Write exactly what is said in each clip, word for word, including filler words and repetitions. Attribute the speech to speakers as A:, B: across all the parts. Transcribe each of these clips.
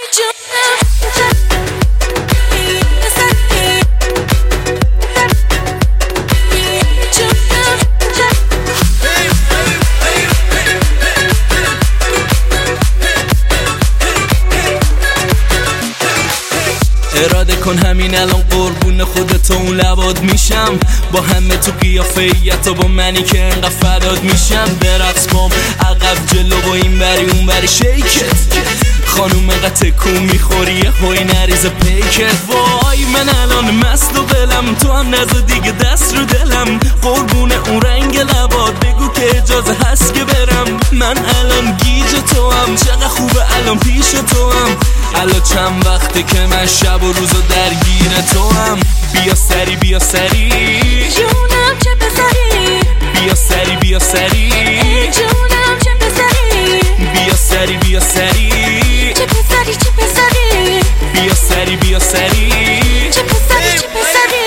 A: اراده کن همین الان قربون خودت و اون لبات میشم، با همه تو قیافیت و با منی که انقدر فدات میشم. برقص بام عقب جلو و این بری اون بری شیکت، خانوم انقدر تکون میخوری هوی نریز پیکت. وای من الان مست و قلم، تو هم نزا دیگه دست رو دلم. قربون اون رنگ لبات بگو که اجازه هست که برم. من الان گیج تو هم، چقدر خوبه الان پیش تو هم. الان چند وقته که من شب و روزو درگیر تو هم. بیا سری بیا سری
B: جونم چه پسری،
A: بیا سری بیا سری
B: جونم چه پسری،
A: بیا سری بیا سری
B: چه پسری چه پسری،
A: بیا سری بیا سری
B: چه پسری چه پسری.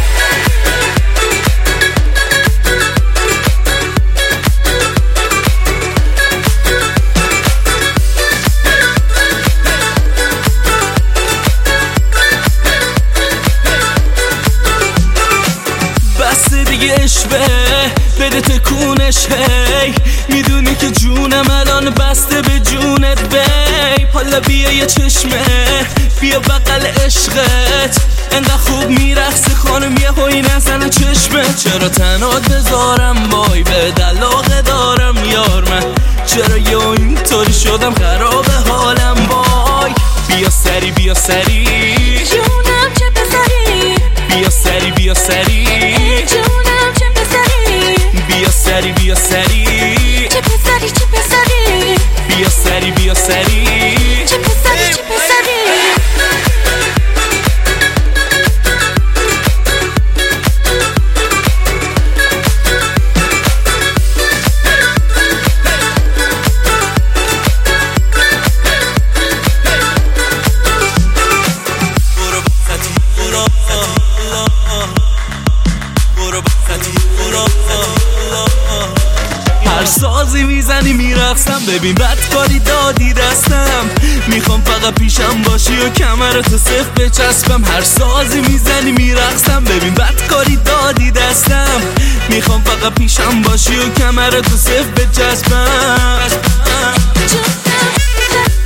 A: اشبه بده تکونش هی، میدونی که جونم الان بسته به جونت بی. حالا بیا یه چشمه بیا بغل عشقت، انقدر خوب میرقصی خانم یه هوی نزنه چشمه. چرا تنات بذارم وای به دلاغه دارم یار من، چرا یه اینطوری شدم خراب حالم وای. بیا سری بیا سری
B: جونم چه پسری،
A: بیا سری بیا سری
B: جونم چه پسری،
A: بیا سری بیا سری
B: چه پسری چه پسری،
A: بیا سری بیا سری
B: چه پسری چه پسری.
A: هر سازی میزنی میرقصم، ببین بدکاری دادی دستم. میخوام فقط پیشم باشی و کمرتو صف بچسبم. هر سازی میزنی میرقصم، ببین بدکاری دادی دستم. میخوام فقط پیشم باشی و کمرتو صف بچسبم.